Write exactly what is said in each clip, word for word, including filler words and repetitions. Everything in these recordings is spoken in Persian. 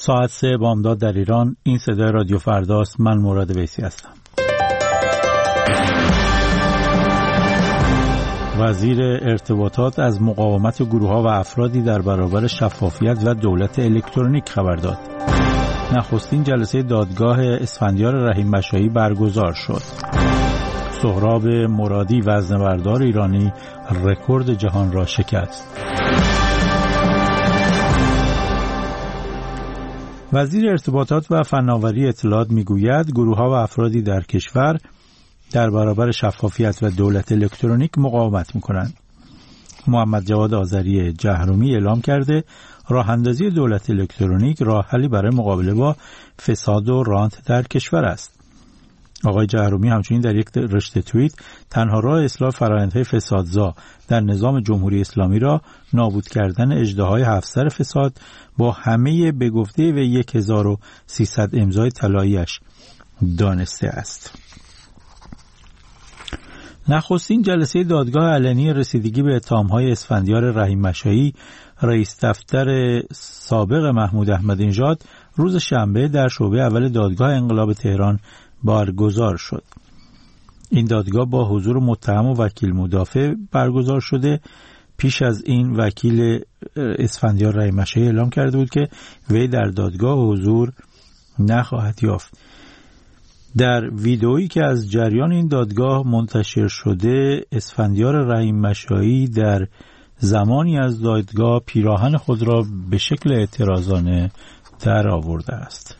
ساعت سه بامداد در ایران. این صدای رادیو فرداست. من مراد ویسی هستم. وزیر ارتباطات از مقاومت گروه‌ها و افرادی در برابر شفافیت و دولت الکترونیک خبر داد. نخستین جلسه دادگاه اسفندیار رحیم مشایی برگزار شد. سهراب مرادی وزنه‌بردار ایرانی رکورد جهان را شکست. وزیر ارتباطات و فناوری اطلاعات میگوید گروه‌ها و افرادی در کشور در برابر شفافیت و دولت الکترونیک مقاومت می‌کنند. محمد جواد آذری جهرومی اعلام کرده راه اندازی دولت الکترونیک راه حلی برای مقابله با فساد و رانت در کشور است. آقای جهرومی همچنین در یک رشته توییت تنها راه اصلاح فرآیندهای فسادزا در نظام جمهوری اسلامی را نابود کردن اژدهای هفت فساد با همه به گفته و هزار و سیصد امضای طلایی‌اش دانسته است. نخستین جلسه دادگاه علنی رسیدگی به اتهام‌های اسفندیار رحیم مشایی رئیس دفتر سابق محمود احمدی نژاد روز شنبه در شعبه اول دادگاه انقلاب تهران برگزار شد. این دادگاه با حضور متهم و وکیل مدافع برگزار شده. پیش از این وکیل اسفندیار رحیم مشایی اعلام کرده بود که وی در دادگاه حضور نخواهد یافت. در ویدئویی که از جریان این دادگاه منتشر شده، اسفندیار رحیم مشایی در زمانی از دادگاه پیراهن خود را به شکل اعتراضانه در آورده است.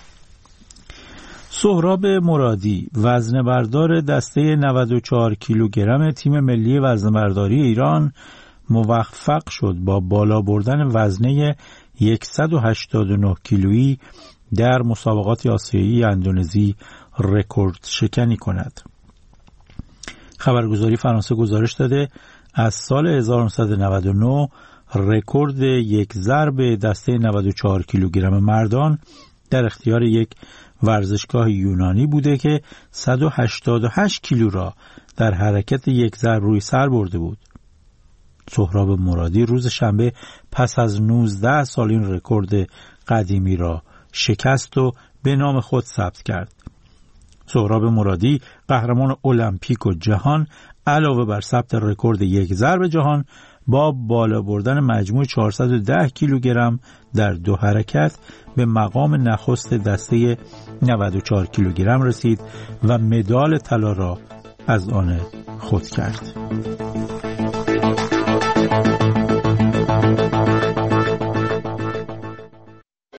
سهراب مرادی وزنه‌بردار دسته نود و چهار کیلوگرم تیم ملی وزنه‌برداری ایران موفق شد با بالا بردن وزنه صد و هشتاد و نه کیلویی در مسابقات آسیایی اندونزی رکورد شکنی کند. خبرگزاری فرانسه گزارش داده از سال هزار و نهصد و نود و نه رکورد یک ضرب دسته نود و چهار کیلوگرم مردان در اختیار یک ورزشگاه یونانی بوده که صد و هشتاد و هشت کیلو را در حرکت یک ضرب روی سر برده بود. سهراب مرادی روز شنبه پس از نوزده سال این رکورد قدیمی را شکست و به نام خود ثبت کرد. سهراب مرادی قهرمان المپیک و جهان علاوه بر ثبت رکورد یک ضرب جهان با بالا بردن مجموع چهارصد و ده کیلوگرم در دو حرکت به مقام نخست دسته نود و چهار کیلوگرم رسید و مدال طلا را از آن خود کرد.